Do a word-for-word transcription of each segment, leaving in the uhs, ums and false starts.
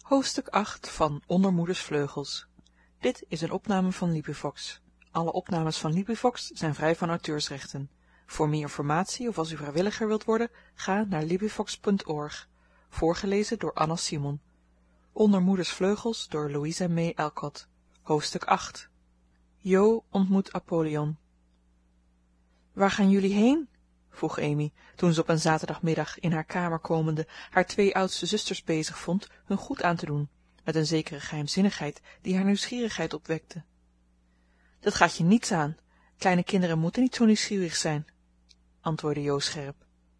Hoofdstuk acht van Onder Moeders Vleugels. Dit is een opname van LibriVox. Alle opnames van LibriVox zijn vrij van auteursrechten. Voor meer informatie of als u vrijwilliger wilt worden, ga naar librivox punt org. Voorgelezen door Anna Simon. Onder Moeders Vleugels door Louisa May Alcott. Hoofdstuk acht. Jo ontmoet Apollyon. Waar gaan jullie heen? Vroeg Amy, toen ze op een zaterdagmiddag in haar kamer komende haar twee oudste zusters bezig vond hun goed aan te doen, met een zekere geheimzinnigheid die haar nieuwsgierigheid opwekte. Dat gaat je niets aan. Kleine kinderen moeten niet zo nieuwsgierig zijn, antwoordde Jo scherp.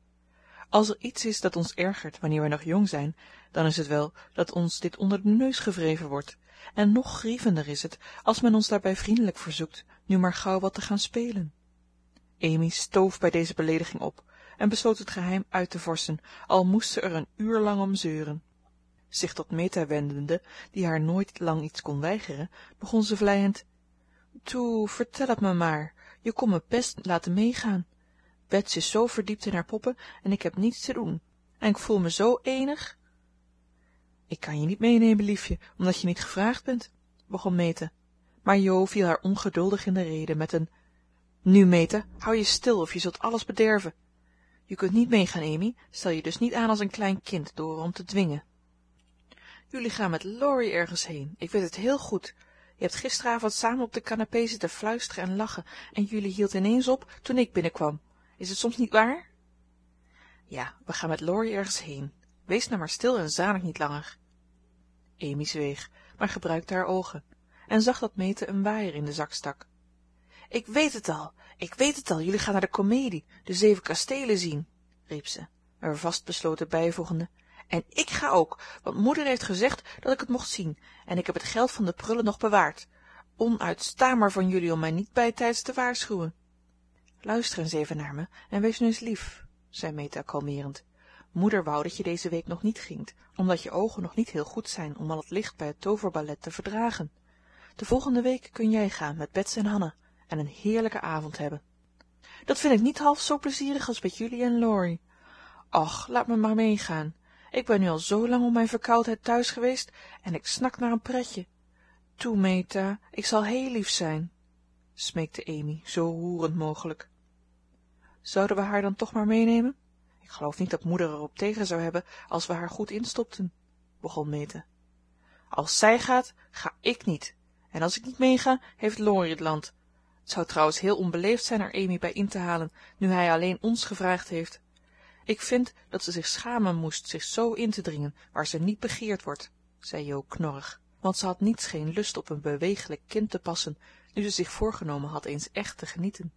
Als er iets is dat ons ergert wanneer wij nog jong zijn, dan is het wel dat ons dit onder de neus gewreven wordt, en nog grievender is het als men ons daarbij vriendelijk verzoekt nu maar gauw wat te gaan spelen. Amy stoof bij deze beleediging op en besloot het geheim uit te vorschen, al moest ze er een uur lang om zeuren. Zich tot Meta wendende, die haar nooit lang iets kon weigeren, begon ze vleiend: Toe, vertel het me maar. Je kon me best laten meegaan. Bets is zo verdiept in haar poppen en ik heb niets te doen. En ik voel me zo eenig. Ik kan je niet meenemen, liefje, omdat je niet gevraagd bent, begon Meta. Maar Jo viel haar ongeduldig in de rede met een: Nu, Meta, hou je stil of je zult alles bederven. Je kunt niet meegaan, Amy. Stel je dus niet aan als een klein kind door om te dwingen. Jullie gaan met Laurie ergens heen. Ik weet het heel goed. Je hebt gisteravond samen op de canapé zitten fluisteren en lachen en jullie hield ineens op toen ik binnenkwam. Is het soms niet waar? Ja, we gaan met Laurie ergens heen. Wees nou maar stil en zanik niet langer. Amy zweeg, maar gebruikte haar ogen en zag dat Meta een waaier in de zak stak. Ik weet het al, ik weet het al, jullie gaan naar de komedie, de Zeven Kastelen zien, riep ze, er vastbesloten bijvoegende. En ik ga ook, want moeder heeft gezegd dat ik het mocht zien, en ik heb het geld van de prullen nog bewaard. Onuitstaanbaar van jullie om mij niet bijtijds te waarschuwen. Luister eens even naar me en wees nu eens lief, zei Meta kalmerend. Moeder wou dat je deze week nog niet gingt, omdat je ogen nog niet heel goed zijn om al het licht bij het toverballet te verdragen. De volgende week kun jij gaan met Bets en Hanna en een heerlijke avond hebben. Dat vind ik niet half zo plezierig als met jullie en Laurie. Och, laat me maar meegaan. Ik ben nu al zo lang om mijn verkoudheid thuis geweest en ik snak naar een pretje. Toe, Meta, ik zal heel lief zijn, smeekte Amy, zo roerend mogelijk. Zouden we haar dan toch maar meenemen? Ik geloof niet dat moeder erop tegen zou hebben als we haar goed instopten, begon Meta. Als zij gaat, ga ik niet. En als ik niet meega, heeft Laurie het land. Het zou trouwens heel onbeleefd zijn er Amy bij in te halen, nu hij alleen ons gevraagd heeft. Ik vind dat ze zich schamen moest zich zo in te dringen waar ze niet begeerd wordt, zei Jo knorrig, want ze had niets geen lust op een bewegelijk kind te passen, nu ze zich voorgenomen had eens echt te genieten.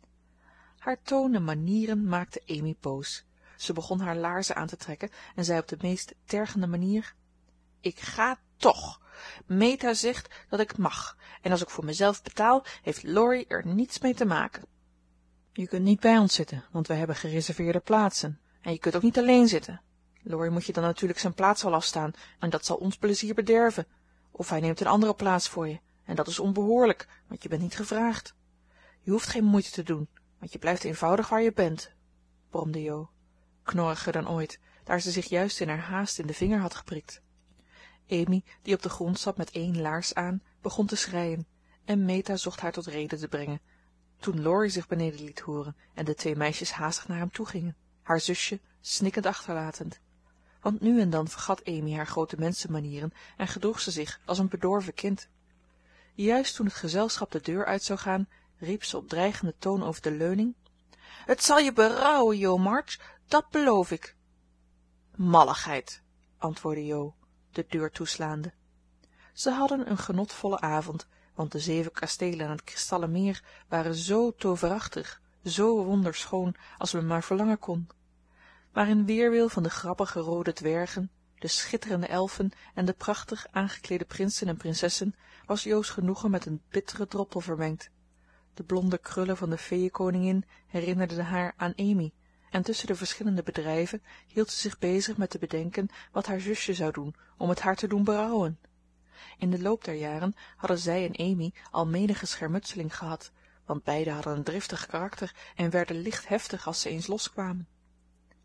Haar toon en manieren maakten Amy boos. Ze begon haar laarzen aan te trekken en zei op de meest tergende manier: Ik ga toch. Meta zegt dat ik mag, en als ik voor mezelf betaal, heeft Laurie er niets mee te maken. Je kunt niet bij ons zitten, want wij hebben gereserveerde plaatsen. En je kunt ook niet alleen zitten. Laurie moet je dan natuurlijk zijn plaats wel afstaan, en dat zal ons plezier bederven. Of hij neemt een andere plaats voor je, en dat is onbehoorlijk, want je bent niet gevraagd. Je hoeft geen moeite te doen, want je blijft eenvoudig waar je bent, bromde Jo, knorriger dan ooit, daar ze zich juist in haar haast in de vinger had geprikt. Amy, die op de grond zat met één laars aan, begon te schreien, en Meta zocht haar tot rede te brengen, toen Laurie zich beneden liet horen en de twee meisjes haastig naar hem toe gingen, haar zusje snikkend achterlatend. Want nu en dan vergat Amy haar grote mensenmanieren en gedroeg ze zich als een bedorven kind. Juist toen het gezelschap de deur uit zou gaan, riep ze op dreigende toon over de leuning: Het zal je berouwen, Jo March, dat beloof ik. Malligheid, antwoordde Jo, de deur toeslaande. Ze hadden een genotvolle avond, want de zeven kastelen aan het kristallen meer waren zo toverachtig, zo wonderschoon als men maar verlangen kon. Maar in weerwil van de grappige rode dwergen, de schitterende elfen en de prachtig aangekleede prinsen en prinsessen was Jo's genoegen met een bittere droppel vermengd. De blonde krullen van de feeënkoningin herinnerden haar aan Amy, en tussen de verschillende bedrijven hield ze zich bezig met te bedenken wat haar zusje zou doen om het haar te doen berouwen. In de loop der jaren hadden zij en Amy al menige schermutseling gehad, want beiden hadden een driftig karakter en werden licht heftig als ze eens loskwamen.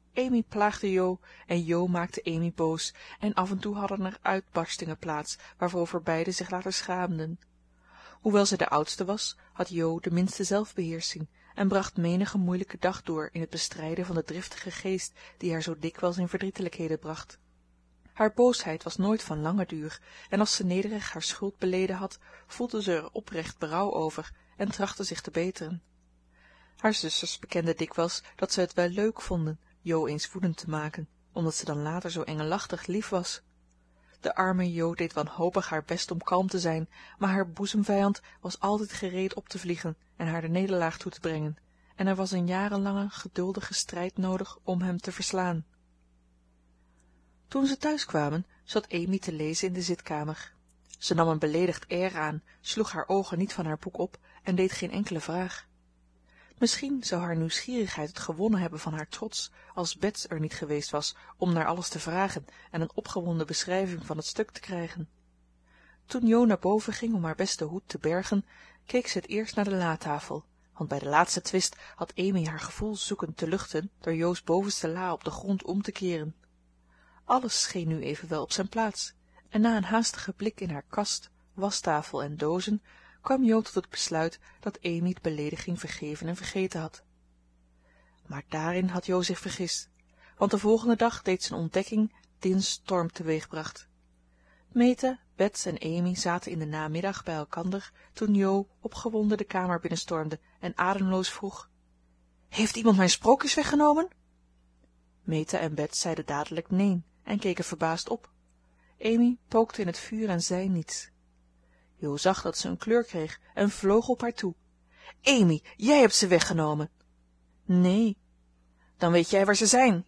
Amy plaagde Jo en Jo maakte Amy boos en af en toe hadden er uitbarstingen plaats waarover beiden zich later schaamden. Hoewel zij de oudste was, had Jo de minste zelfbeheersching en bracht menige moeilijke dag door in het bestrijden van de driftige geest die haar zo dikwijls in verdrietelijkheden bracht. Haar boosheid was nooit van langen duur en als ze nederig haar schuld beleden had, voelde ze er oprecht berouw over en trachtte zich te beteren. Haar zusters bekenden dikwijls dat ze het wel leuk vonden Jo eens woedend te maken, omdat ze dan later zo engelachtig lief was. De arme Jo deed wanhopig haar best om kalm te zijn, maar haar boezemvijand was altijd gereed op te vliegen en haar de nederlaag toe te brengen, en er was een jarenlange geduldige strijd nodig om hem te verslaan. Toen ze thuis kwamen, zat Amy te lezen in de zitkamer. Ze nam een beleedigd air aan, sloeg haar ogen niet van haar boek op en deed geen enkele vraag. Misschien zou haar nieuwsgierigheid het gewonnen hebben van haar trots, als Bets er niet geweest was om naar alles te vragen en een opgewonden beschrijving van het stuk te krijgen. Toen Jo naar boven ging om haar beste hoed te bergen, keek ze het eerst naar de latafel, want bij de laatste twist had Amy haar gevoel zoekend te luchten door Jo's bovenste la op de grond om te keren. Alles scheen nu evenwel op zijn plaats, en na een haastige blik in haar kast, wastafel en doozen, kwam Jo tot het besluit dat Amy de beleediging vergeven en vergeten had. Maar daarin had Jo zich vergist, want de volgende dag deed ze een ontdekking die een storm teweegbracht. Meta, Bets en Amy zaten in de namiddag bij elkander toen Jo opgewonden de kamer binnenstormde en ademloos vroeg: "Heeft iemand mijn sprookjes weggenomen?" Meta en Bets zeiden dadelijk neen en keken verbaasd op. Amy pookte in het vuur en zei niets. Jo zag dat ze een kleur kreeg en vloog op haar toe. "Amy, jij hebt ze weggenomen." "Nee." "Dan weet jij waar ze zijn."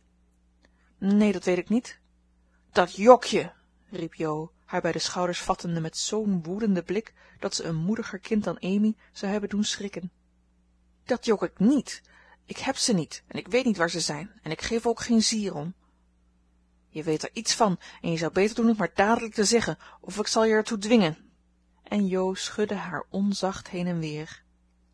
"Nee, dat weet ik niet." "Dat jok-je," riep Jo, haar bij de schouders vattende met zo'n woedende blik dat ze een moediger kind dan Amy zou hebben doen schrikken. "Dat jok ik niet. Ik heb ze niet en ik weet niet waar ze zijn en ik geef er ook geen zier om." "Je weet er iets van en je zou beter doen het maar dadelijk te zeggen of ik zal je ertoe dwingen." En Jo schudde haar onzacht heen en weer.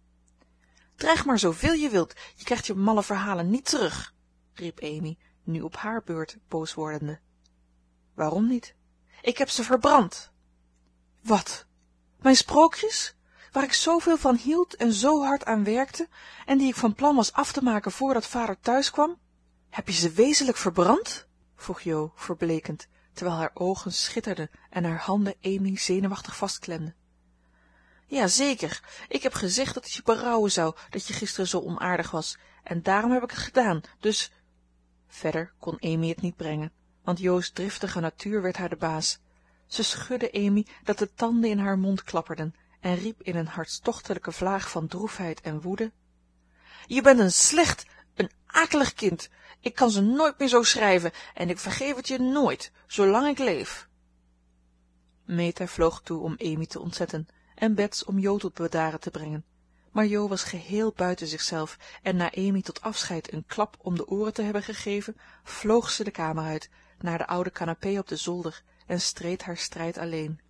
"Dreig maar zoveel je wilt, je krijgt je malle verhalen niet terug," riep Amy, nu op haar beurt boos wordende. "Waarom niet?" "Ik heb ze verbrand." "Wat? Mijn sprookjes? Waar ik zoveel van hield en zo hard aan werkte en die ik van plan was af te maken voordat vader thuis kwam? Heb je ze wezenlijk verbrand?" vroeg Jo, verbleekend, terwijl haar ogen schitterden en haar handen Amy zenuwachtig vastklemden. "Ja, zeker. Ik heb gezegd dat het je berouwen zou dat je gisteren zo onaardig was, en daarom heb ik het gedaan, dus—" Verder kon Amy het niet brengen, want Jo's driftige natuur werd haar de baas. Ze schudde Amy dat de tanden in haar mond klapperden en riep in een hartstochtelijke vlaag van droefheid en woede: "Je bent een slecht, een akelig kind. Ik kan ze nooit meer zo schrijven en ik vergeef het je nooit, zolang ik leef." Meta vloog toe om Amy te ontzetten en Bets om Jo tot bedaren te brengen, maar Jo was geheel buiten zichzelf en na Amy tot afscheid een klap om de oren te hebben gegeven, vloog ze de kamer uit, naar de oude canapé op de zolder en streed haar strijd alleen.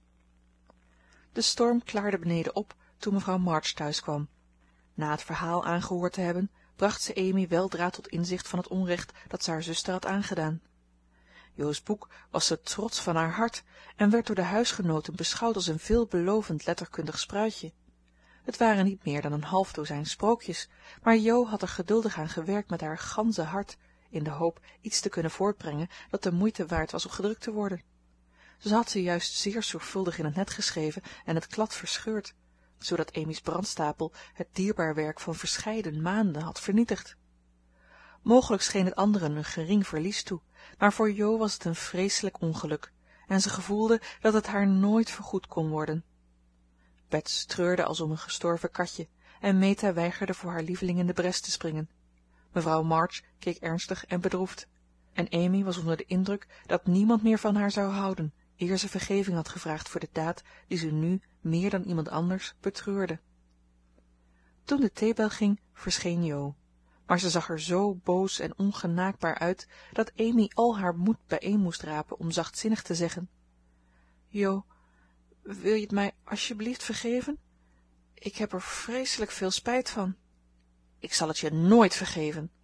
De storm klaarde beneden op toen mevrouw March thuis kwam. Na het verhaal aangehoord te hebben, bracht ze Amy weldra tot inzicht van het onrecht dat ze haar zuster had aangedaan. Jo's boek was de trots van haar hart en werd door de huisgenooten beschouwd als een veelbelovend letterkundig spruitje. Het waren niet meer dan een half dozijn sprookjes, maar Jo had er geduldig aan gewerkt met haar ganse hart, in de hoop iets te kunnen voortbrengen dat de moeite waard was om gedrukt te worden. Ze had ze juist zeer zorgvuldig in het net geschreven en het klad verscheurd, zodat Amy's brandstapel het dierbaar werk van verscheiden maanden had vernietigd. Mogelijk scheen het anderen een gering verlies toe, maar voor Jo was het een vreselijk ongeluk, en ze gevoelde dat het haar nooit vergoed kon worden. Bets treurde als om een gestorven katje, en Meta weigerde voor haar lieveling in de bres te springen. Mevrouw March keek ernstig en bedroefd, en Amy was onder de indruk dat niemand meer van haar zou houden, eer ze vergeving had gevraagd voor de daad die ze nu meer dan iemand anders betreurde. Toen de theebel ging, verscheen Jo, maar ze zag er zo boos en ongenaakbaar uit dat Amy al haar moed bijeen moest rapen om zachtzinnig te zeggen: "Jo, wil je het mij alsjeblieft vergeven? Ik heb er vreselijk veel spijt van." "Ik zal het je nooit vergeven."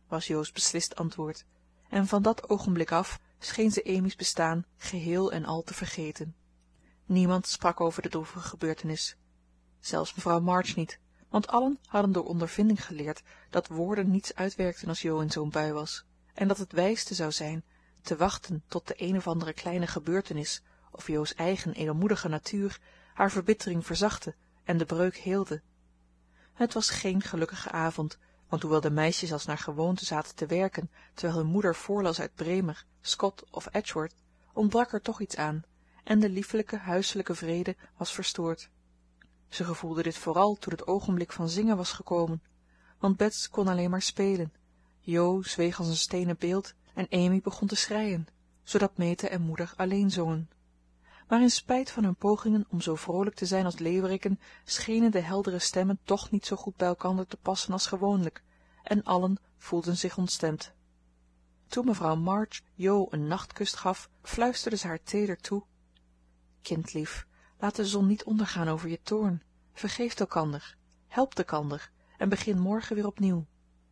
was Jo's beslist antwoord, en van dat ogenblik af scheen ze Amy's bestaan geheel en al te vergeten. Niemand sprak over de droevige gebeurtenis, zelfs mevrouw March niet, want allen hadden door ondervinding geleerd dat woorden niets uitwerkten als Jo in zo'n bui was, en dat het wijste zou zijn te wachten tot de een of andere kleine gebeurtenis of Jo's eigen edelmoedige natuur haar verbittering verzachtte en de breuk heelde. Het was geen gelukkige avond, want hoewel de meisjes als naar gewoonte zaten te werken terwijl hun moeder voorlas uit Bremer, Scott of Edgeworth, ontbrak er toch iets aan en de liefelijke huiselijke vrede was verstoord. Ze gevoelde dit vooral toen het ogenblik van zingen was gekomen, want Bets kon alleen maar spelen, Jo zweeg als een steenen beeld en Amy begon te schreien, zodat Meta en moeder alleen zongen. Maar in spijt van hun pogingen om zo vrolijk te zijn als leeuweriken schenen de heldere stemmen toch niet zo goed bij elkander te passen als gewoonlijk, en allen voelden zich ontstemd. Toen mevrouw March Jo een nachtkus gaf, fluisterde ze haar teder toe: kindlief, laat de zon niet ondergaan over je toorn. Vergeeft elkander, helpt elkander en begin morgen weer opnieuw.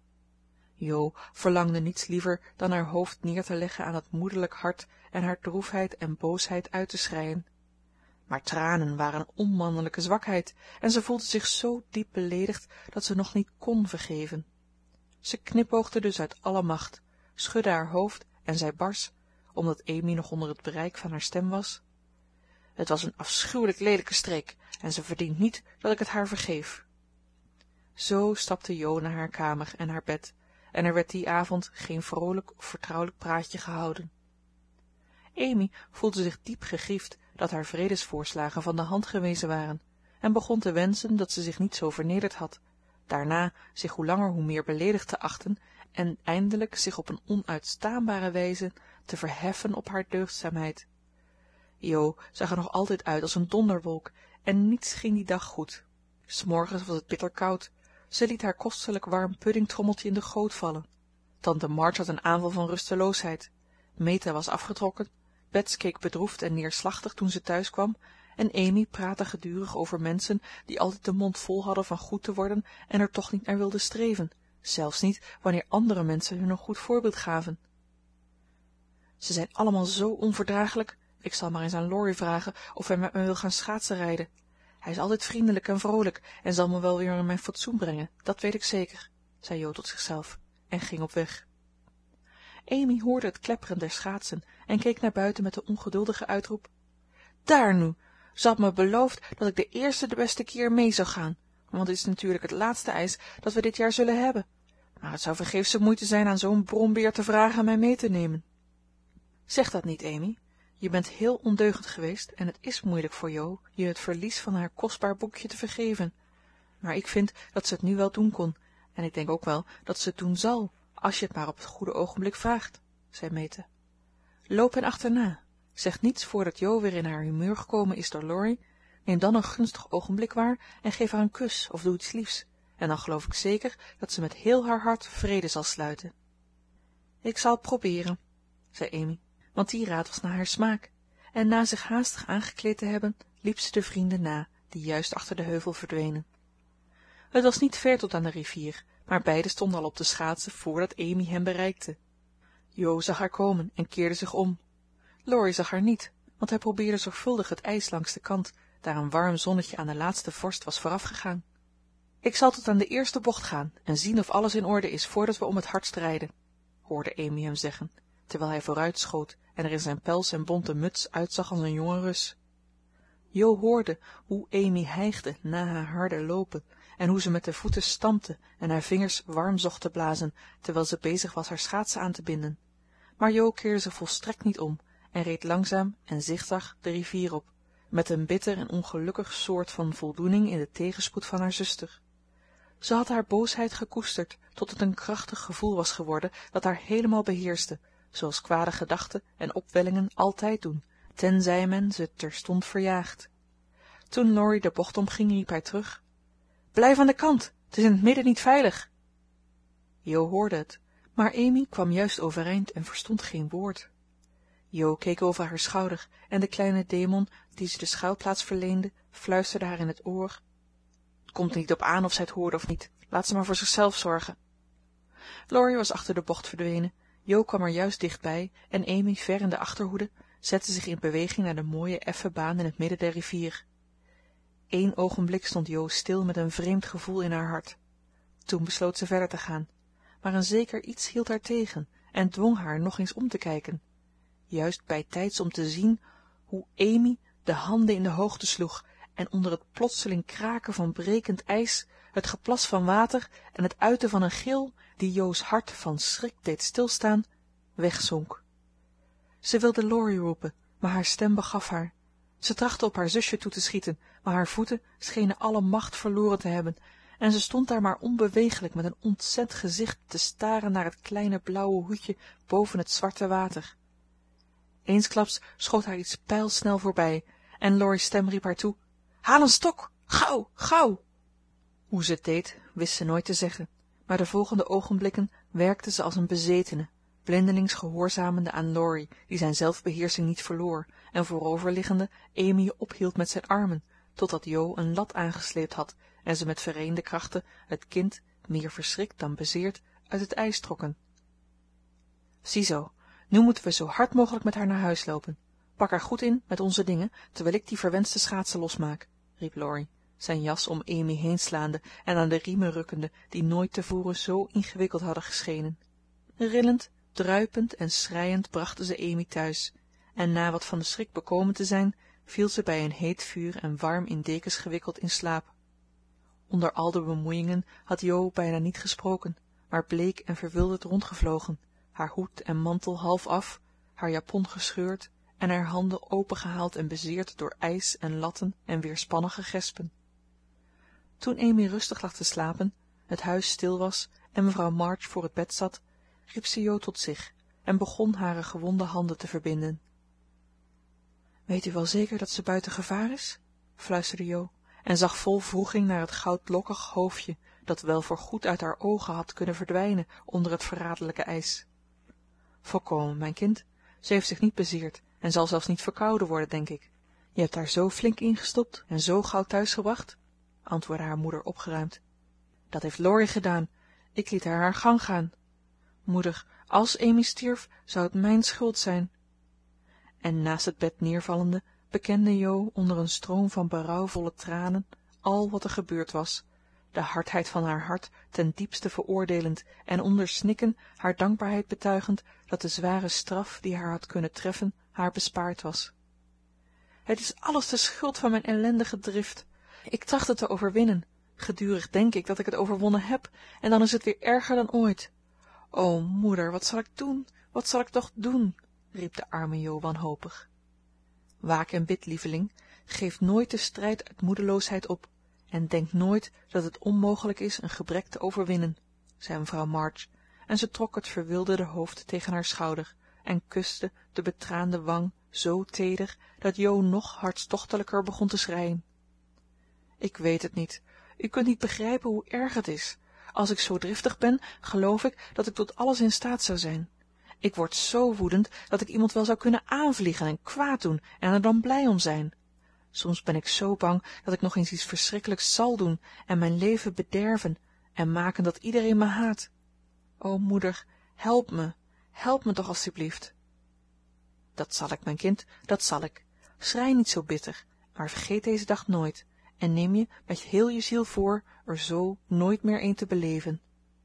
Jo verlangde niets liever dan haar hoofd neer te leggen aan het moederlijk hart en haar droefheid en boosheid uit te schreien. Maar tranen waren een onmannelijke zwakheid en ze voelde zich zo diep beleedigd dat ze nog niet kon vergeven. Ze knipoogde dus uit alle macht, schudde haar hoofd en zei bars, omdat Amy nog onder het bereik van haar stem was: het was een afschuwelijk lelijke streek en ze verdient niet dat ik het haar vergeef. Zo stapte Jo naar haar kamer en haar bed en er werd die avond geen vrolijk of vertrouwelijk praatje gehouden. Amy voelde zich diep gegriefd dat haar vredesvoorslagen van de hand gewezen waren en begon te wenschen dat ze zich niet zo vernederd had, daarna zich hoe langer hoe meer beleedigd te achten en eindelijk zich op een onuitstaanbare wijze te verheffen op haar deugdzaamheid. Jo zag er nog altijd uit als een donderwolk en niets ging die dag goed. 's Morgens was het bitter koud. Ze liet haar kostelijk warm puddingtrommeltje in de goot vallen. Tante March had een aanval van rusteloosheid. Meta was afgetrokken. Bets keek bedroefd en neerslachtig toen ze thuis kwam en Amy praatte gedurig over mensen die altijd de mond vol hadden van goed te worden en er toch niet naar wilden streven, zelfs niet wanneer andere mensen hun een goed voorbeeld gaven. Ze zijn allemaal zo onverdraaglijk. Ik zal maar eens aan Laurie vragen of hij met me wil gaan schaatsenrijden. Hij is altijd vriendelijk en vroolijk en zal me wel weer in mijn fatsoen brengen, dat weet ik zeker, zei Jo tot zichzelf en ging op weg. Amy hoorde het klepperen der schaatsen en keek naar buiten met de ongeduldige uitroep: daar nu, ze had me beloofd dat ik de eerste de beste keer mee zou gaan, want het is natuurlijk het laatste ijs dat we dit jaar zullen hebben. Maar het zou vergeefse moeite zijn aan zo'n brombeer te vragen mij mee te nemen. Zeg dat niet, Amy. Je bent heel ondeugend geweest en het is moeilijk voor Jo je het verlies van haar kostbaar boekje te vergeven. Maar ik vind dat ze het nu wel doen kon en ik denk ook wel dat ze het doen zal, als je het maar op het goede ogenblik vraagt, zei Meta. Loop hen achterna. Zeg niets voordat Jo weer in haar humeur gekomen is door Laurie. Neem dan een gunstig ogenblik waar en geef haar een kus of doe iets liefs. En dan geloof ik zeker dat ze met heel haar hart vrede zal sluiten. Ik zal het proberen, zei Amy, want die raad was naar haar smaak. En na zich haastig aangekleed te hebben, liep ze de vrienden na, die juist achter de heuvel verdwenen. Het was niet ver tot aan de rivier, maar beiden stonden al op de schaatsen voordat Amy hen bereikte. Jo zag haar komen en keerde zich om. Laurie zag haar niet, want hij probeerde zorgvuldig het ijs langs de kant, daar een warm zonnetje aan de laatste vorst was voorafgegaan. Ik zal tot aan de eerste bocht gaan en zien of alles in orde is voordat we om het hardst rijden, hoorde Amy hem zeggen, terwijl hij vooruitschoot en er in zijn pels en bonte muts uitzag als een jonge Rus. Jo hoorde hoe Amy hijgde na haar harde lopen en hoe ze met de voeten stampte en haar vingers warm zocht te blazen, terwijl ze bezig was haar schaatsen aan te binden. Maar Jo keerde zich volstrekt niet om en reed langzaam en zigzag de rivier op, met een bitter en ongelukkig soort van voldoening in de tegenspoed van haar zuster. Ze had haar boosheid gekoesterd tot het een krachtig gevoel was geworden dat haar helemaal beheerste, zoals kwade gedachten en opwellingen altijd doen, tenzij men ze terstond verjaagt. Toen Laurie de bocht omging, riep hij terug: blijf aan de kant, het is in het midden niet veilig. Jo hoorde het, maar Amy kwam juist overeind en verstond geen woord. Jo keek over haar schouder en de kleine demon, die ze de schuilplaats verleende, fluisterde haar in het oor: het komt er niet op aan of zij het hoorde of niet, laat ze maar voor zichzelf zorgen. Laurie was achter de bocht verdwenen, Jo kwam er juist dichtbij en Amy ver in de achterhoede zette zich in beweging naar de mooie effen baan in het midden der rivier. Eén ogenblik stond Jo stil met een vreemd gevoel in haar hart. Toen besloot ze verder te gaan, maar een zeker iets hield haar tegen en dwong haar nog eens om te kijken, juist bijtijds om te zien hoe Amy de handen in de hoogte sloeg en onder het plotseling kraken van brekend ijs, het geplas van water en het uiten van een gil die Jo's hart van schrik deed stilstaan, wegzonk. Ze wilde Laurie roepen, maar haar stem begaf haar. Ze trachtte op haar zusje toe te schieten, maar haar voeten schenen alle macht verloren te hebben en ze stond daar maar onbeweeglijk met een ontzet gezicht te staren naar het kleine blauwe hoedje boven het zwarte water. Eensklaps schoot haar iets pijlsnel voorbij en Laurie's stem riep haar toe: haal een stok, gauw, gauw! Hoe ze het deed, wist ze nooit te zeggen, maar de volgende ogenblikken werkte ze als een bezetene, blindelings gehoorzamende aan Laurie, die zijn zelfbeheersing niet verloor en vooroverliggende Amy ophield met zijn armen, totdat Jo een lat aangesleept had en ze met vereende krachten het kind, meer verschrikt dan bezeerd, uit het ijs trokken. Ziezoo, nu moeten we zo hard mogelijk met haar naar huis lopen. Pak haar goed in met onze dingen, terwijl ik die verwenste schaatsen losmaak, riep Laurie, zijn jas om Amy heen slaande en aan de riemen rukkende die nooit tevoren zo ingewikkeld hadden geschenen. Rillend, druipend en schreiend brachten ze Amy thuis en na wat van de schrik bekomen te zijn, viel ze bij een heet vuur en warm in dekens gewikkeld in slaap. Onder al de bemoeiingen had Jo bijna niet gesproken, maar bleek en verwilderd rondgevlogen, haar hoed en mantel half af, haar japon gescheurd en haar handen opengehaald en bezeerd door ijs en latten en weerspannige gespen. Toen Amy rustig lag te slapen, het huis stil was en mevrouw March voor het bed zat, riep ze Jo tot zich en begon hare gewonde handen te verbinden. Weet u wel zeker dat ze buiten gevaar is? Fluisterde Jo en zag vol wroeging naar het goudlokkig hoofdje dat wel voorgoed uit haar ogen had kunnen verdwijnen onder het verraderlijke ijs. Volkomen, mijn kind. Ze heeft zich niet bezeerd en zal zelfs niet verkouden worden, denk ik. Je hebt haar zo flink ingestopt en zo gauw thuisgebracht, antwoordde haar moeder opgeruimd. Dat heeft Laurie gedaan. Ik liet haar haar gang gaan. Moeder, als Amy stierf, zou het mijn schuld zijn. En naast het bed neervallende bekende Jo onder een stroom van berouwvolle tranen al wat er gebeurd was, de hardheid van haar hart ten diepste veroordelend en onder snikken haar dankbaarheid betuigend dat de zware straf die haar had kunnen treffen haar bespaard was. Het is alles de schuld van mijn ellendige drift. Ik tracht het te overwinnen. Gedurig denk ik dat ik het overwonnen heb en dan is het weer erger dan ooit. O, moeder, wat zal ik doen? Wat zal ik toch doen? Riep de arme Jo wanhopig. Waak en bid, lieveling. Geef nooit de strijd uit moedeloosheid op en denk nooit dat het onmogelijk is een gebrek te overwinnen, zei mevrouw March, en ze trok het verwilderde hoofd tegen haar schouder en kuste de betraande wang zo teder dat Jo nog hartstochtelijker begon te schreien. Ik weet het niet. U kunt niet begrijpen hoe erg het is. Als ik zo driftig ben, geloof ik dat ik tot alles in staat zou zijn. Ik word zo woedend dat ik iemand wel zou kunnen aanvliegen en kwaad doen en er dan blij om zijn. Soms ben ik zo bang dat ik nog eens iets verschrikkelijks zal doen en mijn leven bederven en maken dat iedereen me haat. O, moeder, help me, help me toch alstublieft. Dat zal ik, mijn kind, dat zal ik. Schrei niet zo bitter, maar vergeet deze dag nooit en neem je met heel je ziel voor er zo nooit meer een te beleven.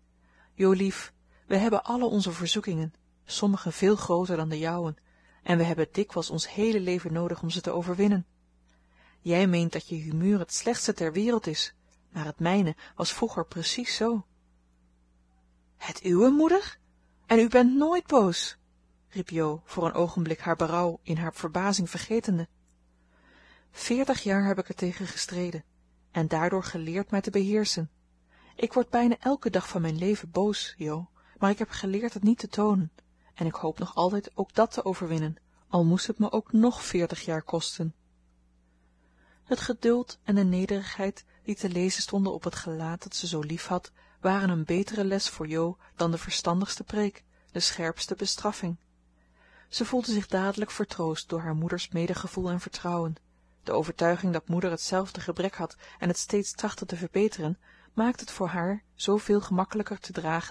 Jolief, we hebben alle onze verzoekingen, sommige veel groter dan de jouwen, en we hebben dikwijls ons hele leven nodig om ze te overwinnen. Jij meent dat je humeur het slechtste ter wereld is, maar het mijne was vroeger precies zo. Het uwe, moeder? En u bent nooit boos? Riep Jo voor een ogenblik haar berouw in haar verbazing vergetende. Veertig jaar heb ik er tegen gestreden en daardoor geleerd mij te beheersen. Ik word bijna elke dag van mijn leven boos, Jo, maar ik heb geleerd het niet te tonen en ik hoop nog altijd ook dat te overwinnen, al moest het me ook nog veertig jaar kosten. Het geduld en de nederigheid die te lezen stonden op het gelaat dat ze zo lief had, waren een betere les voor Jo dan de verstandigste preek, de scherpste bestraffing. Ze voelde zich dadelijk vertroost door haar moeders medegevoel en vertrouwen. De overtuiging dat moeder hetzelfde gebrek had en het steeds trachtte te verbeteren, maakte het voor haar zoveel gemakkelijker te dragen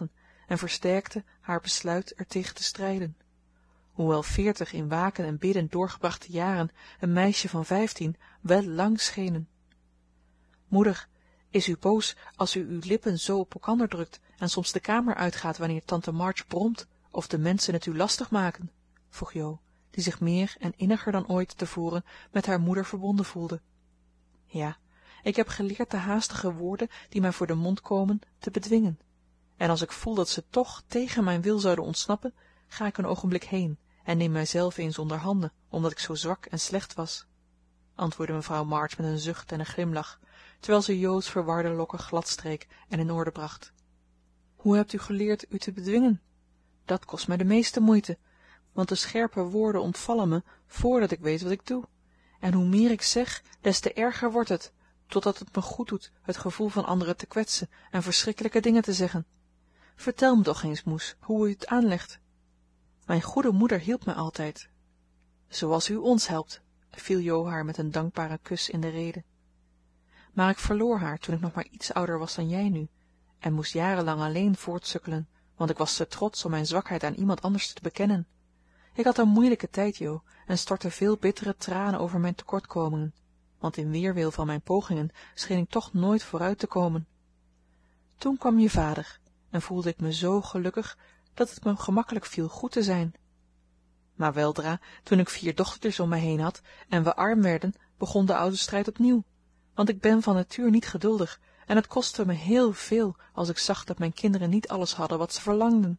en versterkte haar besluit er tegen te strijden. Hoewel veertig in waken en bidden doorgebrachte jaren een meisje van vijftien wel lang schenen. Moeder, is u boos als u uw lippen zo op elkander drukt en soms de kamer uitgaat wanneer tante March bromt of de mensen het u lastig maken? Vroeg Jo, die zich meer en inniger dan ooit tevoren met haar moeder verbonden voelde. Ja, ik heb geleerd de haastige woorden die mij voor de mond komen te bedwingen. En als ik voel dat ze toch tegen mijn wil zouden ontsnappen, ga ik een ogenblik heen en neem mijzelf eens onder handen, omdat ik zo zwak en slecht was, antwoordde mevrouw March met een zucht en een glimlach, terwijl ze Jo's verwarde lokken gladstreek en in orde bracht. Hoe hebt u geleerd u te bedwingen? Dat kost mij de meeste moeite, want de scherpe woorden ontvallen me voordat ik weet wat ik doe. En hoe meer ik zeg, des te erger wordt het, totdat het me goed doet het gevoel van anderen te kwetsen en verschrikkelijke dingen te zeggen. Vertel me toch eens, moes, hoe u het aanlegt. Mijn goede moeder hielp mij altijd. Zoals u ons helpt, viel Jo haar met een dankbare kus in de rede. Maar ik verloor haar toen ik nog maar iets ouder was dan jij nu, en moest jarenlang alleen voortsukkelen, want ik was te trots om mijn zwakheid aan iemand anders te bekennen. Ik had een moeilijke tijd, Jo, en stortte veel bittere tranen over mijn tekortkomingen, want in weerwil van mijn pogingen scheen ik toch nooit vooruit te komen. Toen kwam je vader, en voelde ik me zo gelukkig dat het me gemakkelijk viel goed te zijn. Maar weldra, toen ik vier dochtertjes om mij heen had en we arm werden, begon de oude strijd opnieuw, want ik ben van natuur niet geduldig en het kostte me heel veel als ik zag dat mijn kinderen niet alles hadden wat ze verlangden.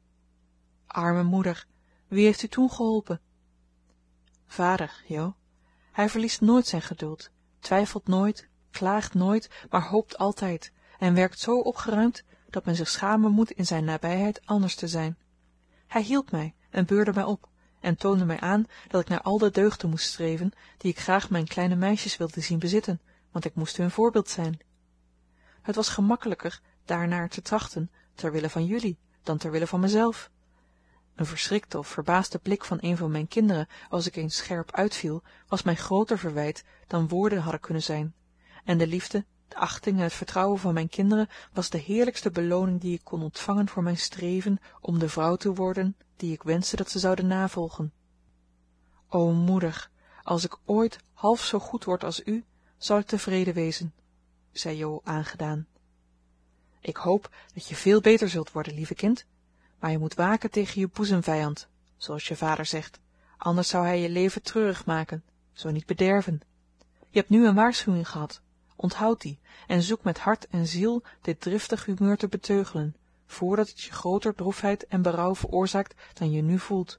Arme moeder, wie heeft u toen geholpen? Vader, Jo. Hij verliest nooit zijn geduld, twijfelt nooit, klaagt nooit, maar hoopt altijd en werkt zo opgeruimd dat men zich schamen moet in zijn nabijheid anders te zijn. Hij hielp mij en beurde mij op en toonde mij aan dat ik naar al de deugden moest streven die ik graag mijn kleine meisjes wilde zien bezitten, want ik moest hun voorbeeld zijn. Het was gemakkelijker daarnaar te trachten ter wille van jullie dan ter wille van mezelf. Een verschrikte of verbaasde blik van een van mijn kinderen als ik eens scherp uitviel, was mij groter verwijt dan woorden hadden kunnen zijn, en de liefde, de achting en het vertrouwen van mijn kinderen was de heerlijkste beloning die ik kon ontvangen voor mijn streven om de vrouw te worden die ik wenste dat ze zouden navolgen. O moeder, als ik ooit half zo goed word als u, zal ik tevreden wezen, zei Jo aangedaan. Ik hoop dat je veel beter zult worden, lieve kind, maar je moet waken tegen je boezemvijand, zoals je vader zegt, anders zou hij je leven treurig maken, zo niet bederven. Je hebt nu een waarschuwing gehad, onthoud die en zoek met hart en ziel dit driftig humeur te beteugelen, voordat het je groter droefheid en berouw veroorzaakt dan je nu voelt.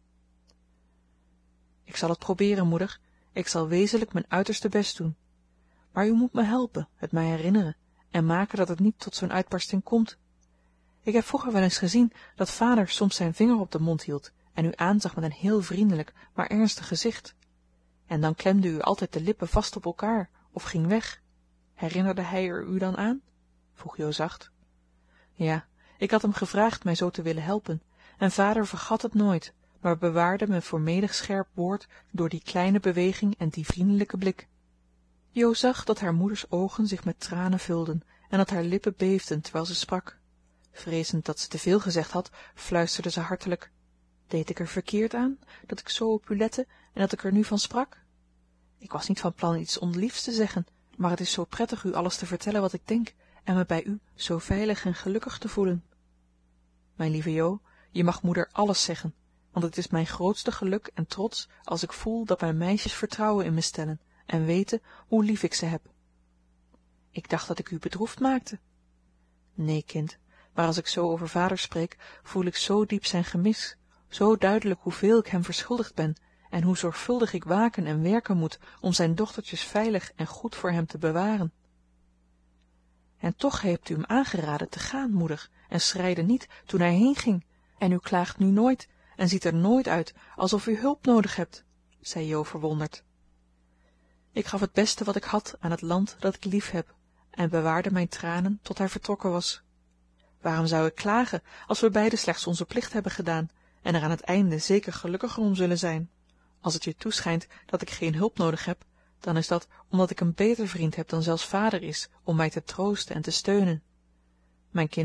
Ik zal het proberen, moeder, ik zal wezenlijk mijn uiterste best doen. Maar u moet me helpen, het mij herinneren en maken dat het niet tot zo'n uitbarsting komt. Ik heb vroeger wel eens gezien dat vader soms zijn vinger op de mond hield en u aanzag met een heel vriendelijk, maar ernstig gezicht. En dan klemde u altijd de lippen vast op elkaar of ging weg. Herinnerde hij er u dan aan? Vroeg Jo zacht. Ja, ik had hem gevraagd mij zo te willen helpen, en vader vergat het nooit, maar bewaarde me voor menig scherp woord door die kleine beweging en die vriendelijke blik. Jo zag dat haar moeders ogen zich met tranen vulden en dat haar lippen beefden terwijl ze sprak. Vrezend dat ze te veel gezegd had, fluisterde ze hartelijk: deed ik er verkeerd aan, dat ik zo op u lette en dat ik er nu van sprak? Ik was niet van plan iets onliefs te zeggen, maar het is zo prettig u alles te vertellen wat ik denk en me bij u zo veilig en gelukkig te voelen. Mijn lieve Jo, je mag moeder alles zeggen, want het is mijn grootste geluk en trots als ik voel dat mijn meisjes vertrouwen in me stellen en weten hoe lief ik ze heb. Ik dacht dat ik u bedroefd maakte. Nee, kind, maar als ik zo over vader spreek, voel ik zo diep zijn gemis, zo duidelijk hoeveel ik hem verschuldigd ben en hoe zorgvuldig ik waken en werken moet om zijn dochtertjes veilig en goed voor hem te bewaren. En toch hebt u hem aangeraden te gaan, moeder, en schreide niet toen hij heenging, en u klaagt nu nooit en ziet er nooit uit alsof u hulp nodig hebt, zei Jo verwonderd. Ik gaf het beste wat ik had aan het land dat ik lief heb en bewaarde mijn tranen tot hij vertrokken was. Waarom zou ik klagen als we beiden slechts onze plicht hebben gedaan en er aan het einde zeker gelukkiger om zullen zijn? Als het je toeschijnt dat ik geen hulp nodig heb, dan is dat omdat ik een beter vriend heb dan zelfs vader is om mij te troosten en te steunen. Mijn kind,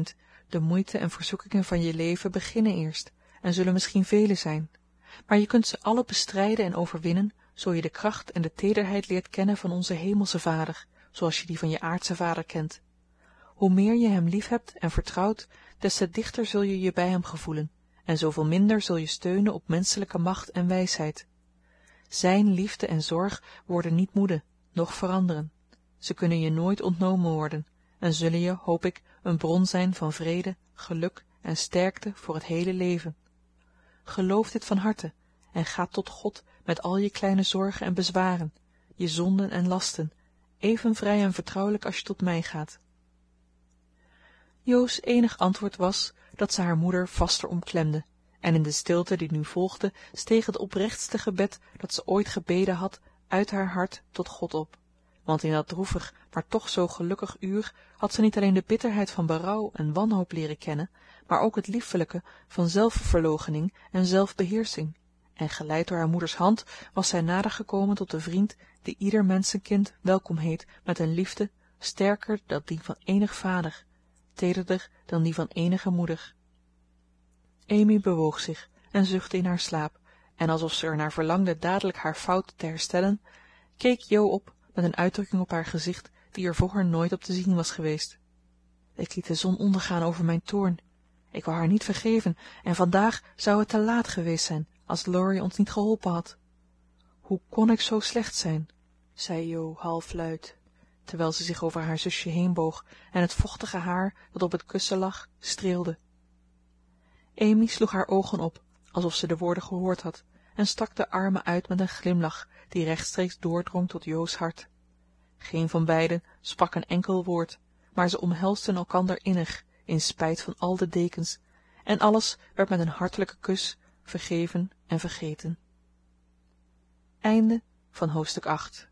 De moeite en verzoekingen van je leven beginnen eerst en zullen misschien vele zijn, maar je kunt ze alle bestrijden en overwinnen zoo je de kracht en de tederheid leert kennen van onze hemelse vader, zoals je die van je aardse vader kent. Hoe meer je hem liefhebt en vertrouwt, des te dichter zul je je bij hem gevoelen en zoveel minder zul je steunen op menselijke macht en wijsheid. Zijn liefde en zorg worden niet moede, noch veranderen. Ze kunnen je nooit ontnomen worden en zullen je, hoop ik, een bron zijn van vrede, geluk en sterkte voor het hele leven. Geloof dit van harte en ga tot God met al je kleine zorgen en bezwaren, je zonden en lasten, even vrij en vertrouwelijk als je tot mij gaat. Jo's enig antwoord was dat ze haar moeder vaster omklemde, en in de stilte die nu volgde steeg het oprechtste gebed dat ze ooit gebeden had uit haar hart tot God op, want in dat droevig, maar toch zo gelukkig uur had ze niet alleen de bitterheid van berouw en wanhoop leren kennen, maar ook het liefelijke van zelfverloochening en zelfbeheersing, en geleid door haar moeders hand was zij nader gekomen tot de vriend die ieder menschenkind welkom heet met een liefde sterker dan die van enig vader, tederder dan die van enige moeder. Amy bewoog zich en zuchtte in haar slaap, en alsof ze er naar verlangde dadelijk haar fout te herstellen, keek Jo op met een uitdrukking op haar gezicht die er vroeger nooit op te zien was geweest. Ik liet de zon ondergaan over mijn toorn. Ik wou haar niet vergeven en vandaag zou het te laat geweest zijn als Laurie ons niet geholpen had. Hoe kon ik zo slecht zijn? Zei Jo halfluid, terwijl ze zich over haar zusje heenboog en het vochtige haar dat op het kussen lag streelde. Amy sloeg haar ogen op, alsof ze de woorden gehoord had, en stak de armen uit met een glimlach die rechtstreeks doordrong tot Jo's hart. Geen van beiden sprak een enkel woord, maar ze omhelsden elkander innig, in spijt van al de dekens, en alles werd met een hartelijke kus vergeven en vergeten. Einde van hoofdstuk acht.